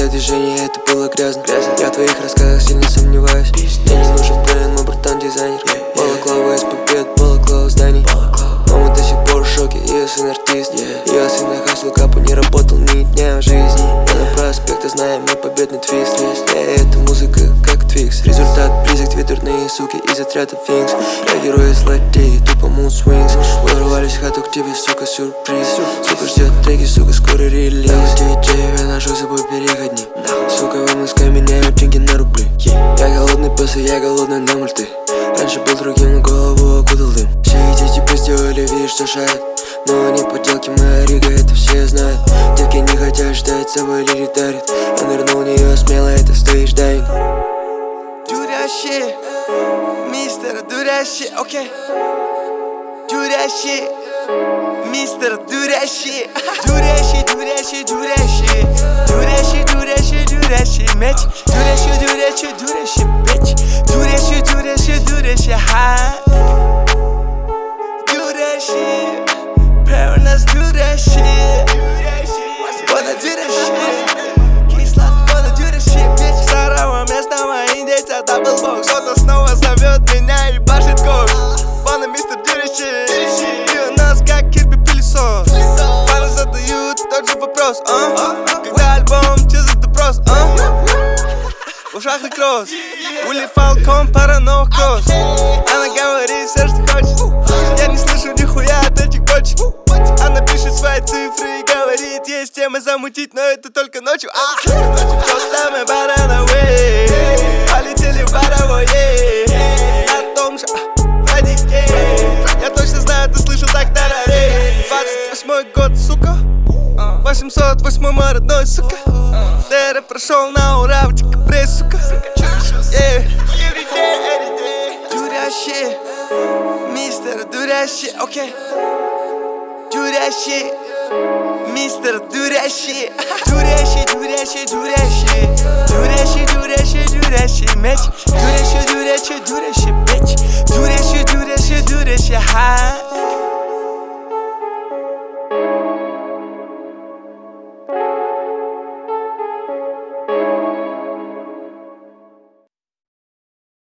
каждое движение это было грязно. Я в твоих рассказах сильно сомневаюсь. Мне не нужен бренд, мой братан дизайнер. Балаклава из побед, балаклава зданий. Мама до сих пор в шоке, ее сын артист. Ее сын на хаслу капу не работал ни дня в жизни. Я на проспекте, знаем мой победный твист. Это музыка как твикс. Результат близок, две дурные суки из отряда Финкс. Я герой злодей, тупо mood swings. Ворвались в хату к тебе, сука, сюрприз. Сука ждет треки, сука, скоро релиз. Я ношу с собой переходни. Сука, в МСК меняют деньги на рубли. Я голодный пес, и я голодный на мульты. Раньше был другим, но голову окутал дым. Все эти типы сделали вид, что шарят, но они подделки, моя рига, это все знают. Девки не хотят ждать, собой лири дарит. Я нырнул в нее смело, это стоишь дайинг. Дурящий, мистер дурящий, окей. Дурящий, мистер дурящий. Дурящий, дурящий, дурящий. Дурящий, дурящий, дурящий мяч. Дурящий, дурящий, дурящий бич. Дурящий, дурящий, дурящий ха. Durashi, Paradise Durashi, Bona Durashi, Кислот, Bona Durashi, bitch. Старого местного индейца даблбокс. Кто-то снова зовет меня и башит кокс. Bona мистер Durashi, и у нас как кирпич пылесос. Пары задают тот же вопрос, когда альбом, че за допрос, в ушах и кросс. Ули Фалкон, пара новых кросс. Она говорит все, что хочет. Я не слышу нихуя от этих бочек. Она пишет свои цифры и говорит, есть тема замутить, но это только ночью. Просто мы барановые, полетели в баровое. На том же радике. Я точно знаю, ты слышал так тарарей. 28-й год, сука. 808-й мой родной, сука. Дэра прошел на ура в декабре, сука. Дурящий, мистер дурящий, окей. Дурящий, мистер дурящий. Дурящий, дурящий, дурящий. Дурящий, дурящий, дурящий мяч. Дурящий, дурящий, дурящий бич. Дурящий, дурящий, дурящий ха.